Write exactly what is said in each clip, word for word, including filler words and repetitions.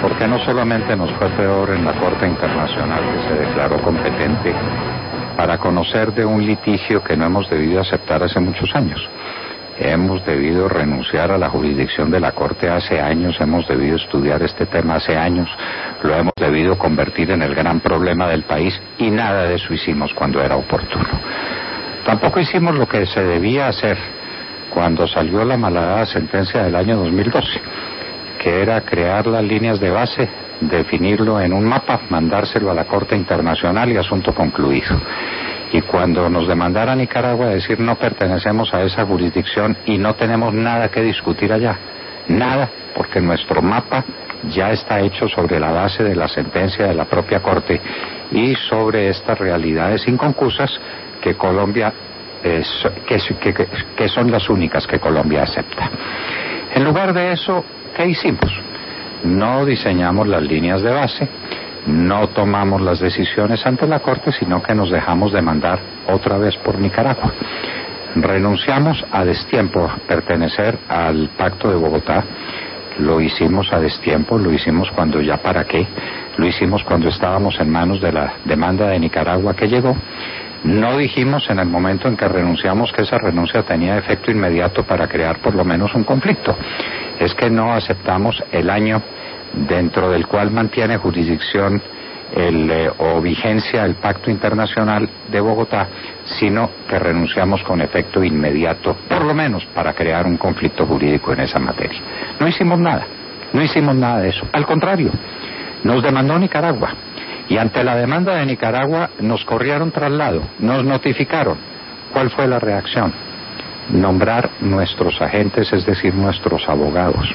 porque no solamente nos fue peor en la Corte Internacional, que se declaró competente para conocer de un litigio que no hemos debido aceptar hace muchos años. Hemos debido renunciar a la jurisdicción de la Corte hace años, hemos debido estudiar este tema hace años, lo hemos debido convertir en el gran problema del país y nada de eso hicimos cuando era oportuno. Tampoco hicimos lo que se debía hacer cuando salió la malhadada sentencia del año dos mil doce, que era crear las líneas de base, definirlo en un mapa, mandárselo a la Corte Internacional y asunto concluido. Y cuando nos demandara Nicaragua decir no pertenecemos a esa jurisdicción y no tenemos nada que discutir allá, nada, porque nuestro mapa ya está hecho sobre la base de la sentencia de la propia Corte y sobre estas realidades inconcusas que Colombia es, que, que, que son las únicas que Colombia acepta. En lugar de eso, ¿qué hicimos? No diseñamos las líneas de base, no tomamos las decisiones ante la Corte, sino que nos dejamos demandar otra vez por Nicaragua. Renunciamos a destiempo a pertenecer al Pacto de Bogotá, lo hicimos a destiempo, lo hicimos cuando ya para qué, lo hicimos cuando estábamos en manos de la demanda de Nicaragua que llegó. No dijimos en el momento en que renunciamos que esa renuncia tenía efecto inmediato para crear por lo menos un conflicto. Es que no aceptamos el año dentro del cual mantiene jurisdicción el, eh, o vigencia el Pacto Internacional de Bogotá, sino que renunciamos con efecto inmediato, por lo menos para crear un conflicto jurídico en esa materia. No hicimos nada, no hicimos nada de eso. Al contrario, nos demandó Nicaragua. Y ante la demanda de Nicaragua nos corrieron traslado, nos notificaron. ¿Cuál fue la reacción? Nombrar nuestros agentes, es decir, nuestros abogados.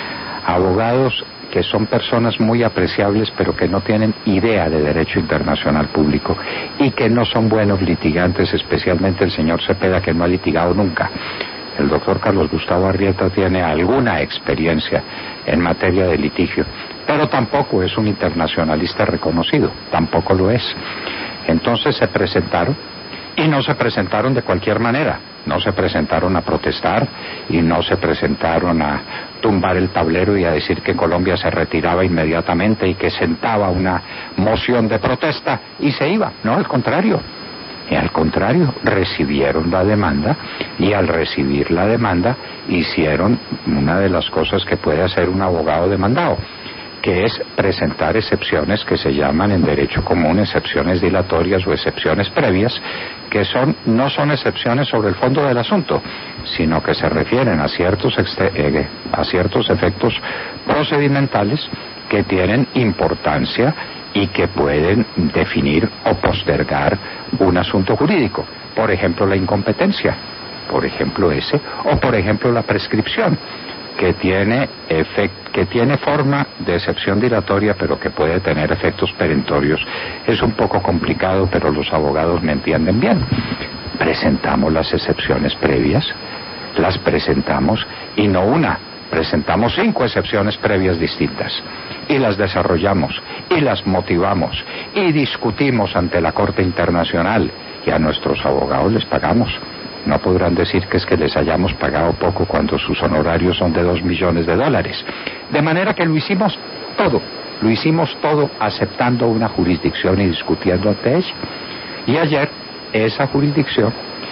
Abogados que son personas muy apreciables, pero que no tienen idea de derecho internacional público y que no son buenos litigantes, especialmente el señor Cepeda, que no ha litigado nunca. El doctor Carlos Gustavo Arrieta tiene alguna experiencia en materia de litigio, pero tampoco es un internacionalista reconocido, tampoco lo es. Entonces se presentaron, y no se presentaron de cualquier manera, no se presentaron a protestar y no se presentaron a tumbar el tablero y a decir que Colombia se retiraba inmediatamente y que sentaba una moción de protesta y se iba, no, al contrario. Y al contrario, recibieron la demanda y al recibir la demanda hicieron una de las cosas que puede hacer un abogado demandado, que es presentar excepciones que se llaman en derecho común excepciones dilatorias o excepciones previas, que son no son excepciones sobre el fondo del asunto, sino que se refieren a ciertos, eh, a ciertos efectos procedimentales que tienen importancia y que pueden definir o postergar un asunto jurídico. Por ejemplo, la incompetencia, por ejemplo ese, o por ejemplo la prescripción, que tiene efect, que tiene forma de excepción dilatoria, pero que puede tener efectos perentorios. Es un poco complicado, pero los abogados me entienden bien. Presentamos las excepciones previas, las presentamos, y no una, presentamos cinco excepciones previas distintas, y las desarrollamos, y las motivamos, y discutimos ante la Corte Internacional, y a nuestros abogados les pagamos. No podrán decir que es que les hayamos pagado poco cuando sus honorarios son de dos millones de dólares. De manera que lo hicimos todo, lo hicimos todo aceptando una jurisdicción y discutiendo ante ella. Y ayer, esa jurisdicción,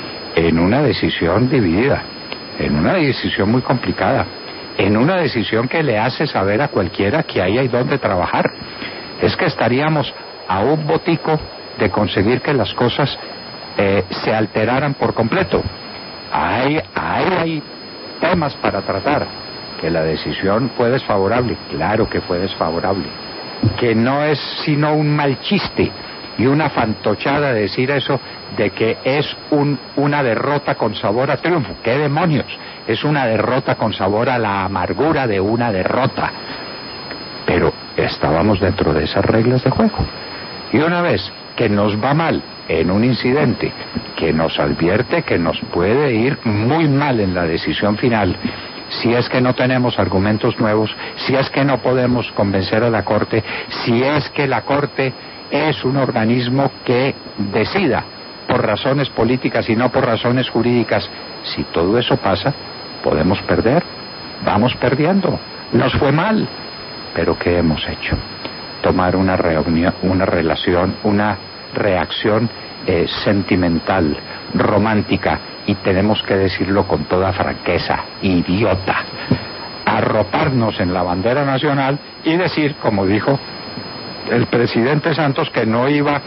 en una decisión dividida, en una decisión muy complicada, en una decisión que le hace saber a cualquiera que ahí hay donde trabajar, es que estaríamos a un botico de conseguir que las cosas eh, se alteraran por completo. Hay, hay, hay temas para tratar. Que la decisión fue desfavorable, claro que fue desfavorable. Que no es sino un mal chiste y una fantochada decir eso de que es un, una derrota con sabor a triunfo. ¿Qué demonios? Es una derrota con sabor a la amargura de una derrota. Pero estábamos dentro de esas reglas de juego. Y una vez que nos va mal en un incidente que nos advierte que nos puede ir muy mal en la decisión final, si es que no tenemos argumentos nuevos, si es que no podemos convencer a la Corte, si es que la Corte es un organismo que decida por razones políticas y no por razones jurídicas, si todo eso pasa, podemos perder, vamos perdiendo, nos fue mal. Pero ¿qué hemos hecho? Tomar una reunión, una relación, una reacción eh, sentimental, romántica, y tenemos que decirlo con toda franqueza, idiota, arroparnos en la bandera nacional y decir, como dijo el presidente Santos, que no iba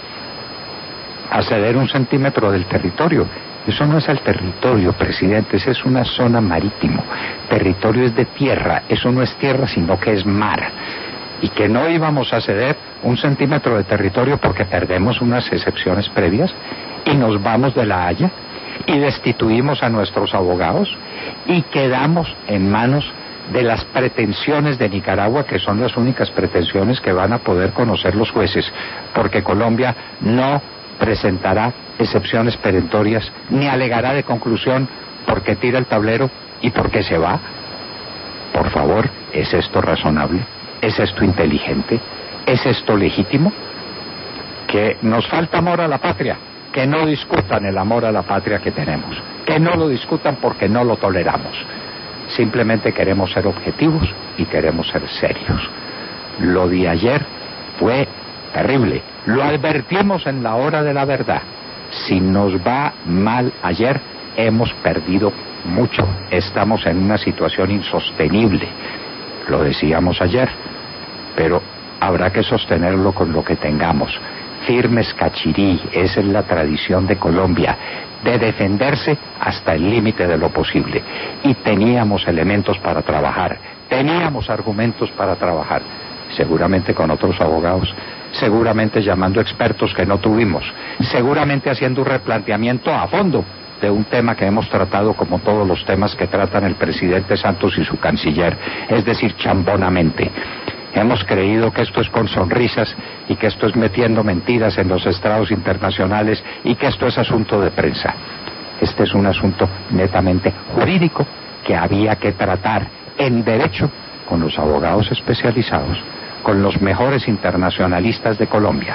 a ceder un centímetro del territorio. Eso no es el territorio, presidente, esa es una zona marítimo. Territorio es de tierra, eso no es tierra, sino que es mar. Y que no íbamos a ceder un centímetro de territorio porque perdemos unas excepciones previas y nos vamos de La Haya y destituimos a nuestros abogados y quedamos en manos de las pretensiones de Nicaragua, que son las únicas pretensiones que van a poder conocer los jueces, porque Colombia no presentará excepciones perentorias ni alegará de conclusión porque tira el tablero y porque se va. Por favor, ¿es esto razonable? ¿Es esto inteligente? ¿Es esto legítimo? Que nos falta amor a la patria, que no discutan el amor a la patria que tenemos, que no lo discutan porque no lo toleramos. Simplemente queremos ser objetivos y queremos ser serios. Lo de ayer fue terrible, lo advertimos en la hora de la verdad. Si nos va mal ayer, hemos perdido mucho, estamos en una situación insostenible. Lo decíamos ayer, pero habrá que sostenerlo con lo que tengamos. Firmes cachirí, esa es la tradición de Colombia, de defenderse hasta el límite de lo posible. Y teníamos elementos para trabajar, teníamos argumentos para trabajar, seguramente con otros abogados, seguramente llamando expertos que no tuvimos, seguramente haciendo un replanteamiento a fondo de un tema que hemos tratado como todos los temas que tratan el presidente Santos y su canciller, es decir, chambonamente. Hemos creído que esto es con sonrisas y que esto es metiendo mentiras en los estrados internacionales y que esto es asunto de prensa. Este es un asunto netamente jurídico que había que tratar en derecho con los abogados especializados, con los mejores internacionalistas de Colombia,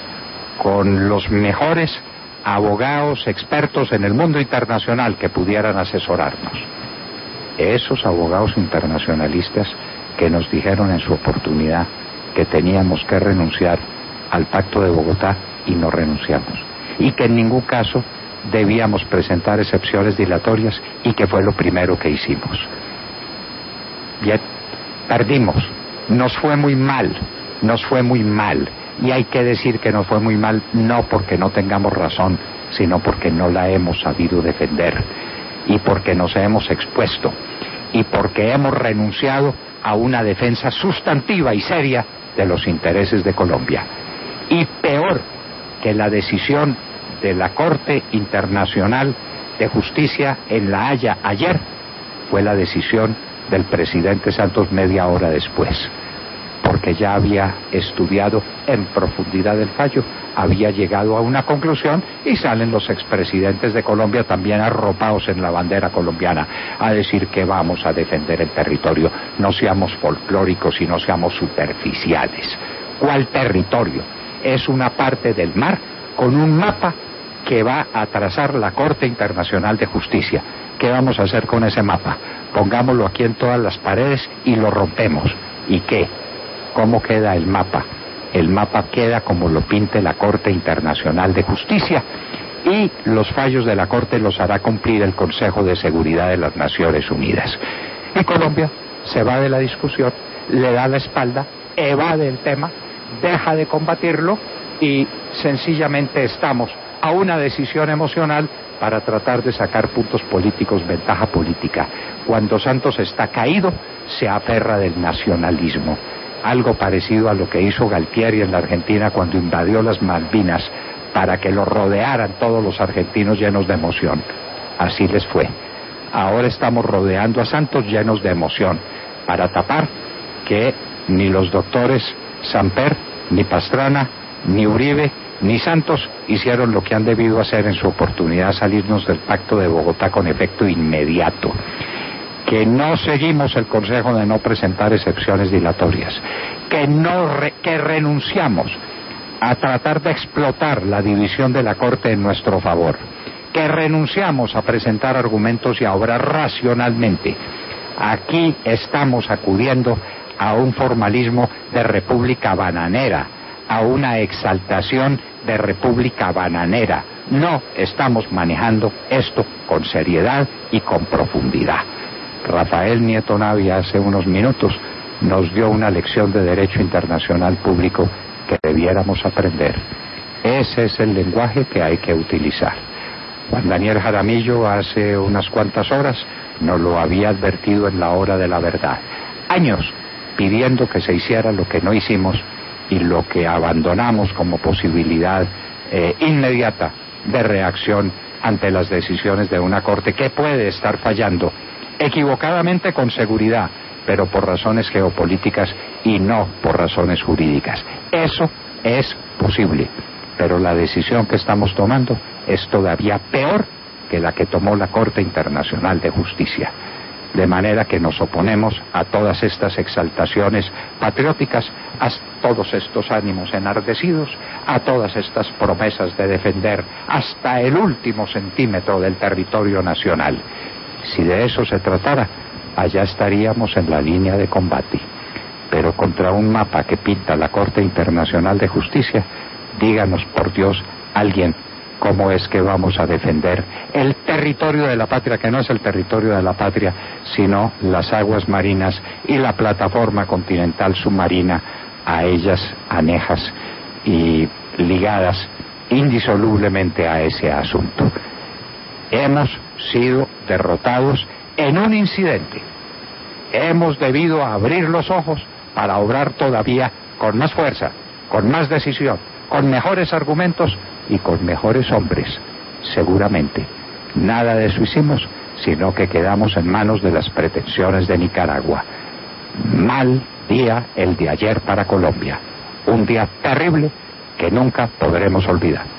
con los mejores abogados expertos en el mundo internacional que pudieran asesorarnos. Esos abogados internacionalistas que nos dijeron en su oportunidad que teníamos que renunciar al Pacto de Bogotá y no renunciamos, y que en ningún caso debíamos presentar excepciones dilatorias y que fue lo primero que hicimos. Bien, perdimos, nos fue muy mal, nos fue muy mal, y hay que decir que nos fue muy mal no porque no tengamos razón, sino porque no la hemos sabido defender y porque nos hemos expuesto y porque hemos renunciado a una defensa sustantiva y seria de los intereses de Colombia. Y peor que la decisión de la Corte Internacional de Justicia en La Haya ayer fue la decisión del presidente Santos media hora después, porque ya había estudiado en profundidad el fallo, había llegado a una conclusión y salen los expresidentes de Colombia también arropados en la bandera colombiana a decir que vamos a defender el territorio. No seamos folclóricos y no seamos superficiales. ¿Cuál territorio? Es una parte del mar con un mapa que va a trazar la Corte Internacional de Justicia. ¿Qué vamos a hacer con ese mapa? Pongámoslo aquí en todas las paredes y lo rompemos. ¿Y qué? ¿Cómo queda el mapa? El mapa queda como lo pinte la Corte Internacional de Justicia y los fallos de la Corte los hará cumplir el Consejo de Seguridad de las Naciones Unidas. Y Colombia se va de la discusión, le da la espalda, evade el tema, deja de combatirlo y sencillamente estamos a una decisión emocional para tratar de sacar puntos políticos, ventaja política. Cuando Santos está caído, se aferra del nacionalismo. Algo parecido a lo que hizo Galtieri en la Argentina cuando invadió las Malvinas para que lo rodearan todos los argentinos llenos de emoción. Así les fue. Ahora estamos rodeando a Santos llenos de emoción para tapar que ni los doctores Samper, ni Pastrana, ni Uribe, ni Santos hicieron lo que han debido hacer en su oportunidad, salirnos del Pacto de Bogotá con efecto inmediato. Que no seguimos el consejo de no presentar excepciones dilatorias, que no re, que renunciamos a tratar de explotar la división de la Corte en nuestro favor, que renunciamos a presentar argumentos y a obrar racionalmente. Aquí estamos acudiendo a un formalismo de república bananera, a una exaltación de república bananera. No, estamos manejando esto con seriedad y con profundidad. Rafael Nieto Navia hace unos minutos nos dio una lección de derecho internacional público que debiéramos aprender. Ese es el lenguaje que hay que utilizar. Juan Daniel Jaramillo hace unas cuantas horas nos lo había advertido en la hora de la verdad. Años pidiendo que se hiciera lo que no hicimos y lo que abandonamos como posibilidad eh, inmediata de reacción ante las decisiones de una corte que puede estar fallando, equivocadamente con seguridad, pero por razones geopolíticas y no por razones jurídicas. Eso es posible, pero la decisión que estamos tomando es todavía peor que la que tomó la Corte Internacional de Justicia. De manera que nos oponemos a todas estas exaltaciones patrióticas, a todos estos ánimos enardecidos, a todas estas promesas de defender hasta el último centímetro del territorio nacional. Si de eso se tratara, allá estaríamos en la línea de combate. Pero contra un mapa que pinta la Corte Internacional de Justicia, díganos por Dios alguien cómo es que vamos a defender el territorio de la patria, que no es el territorio de la patria, sino las aguas marinas y la plataforma continental submarina a ellas anejas y ligadas indisolublemente a ese asunto. Hemos sido derrotados en un incidente. Hemos debido abrir los ojos para obrar todavía con más fuerza, con más decisión, con mejores argumentos y con mejores hombres, seguramente. Nada de eso hicimos, sino que quedamos en manos de las pretensiones de Nicaragua. Mal día el de ayer para Colombia, un día terrible que nunca podremos olvidar.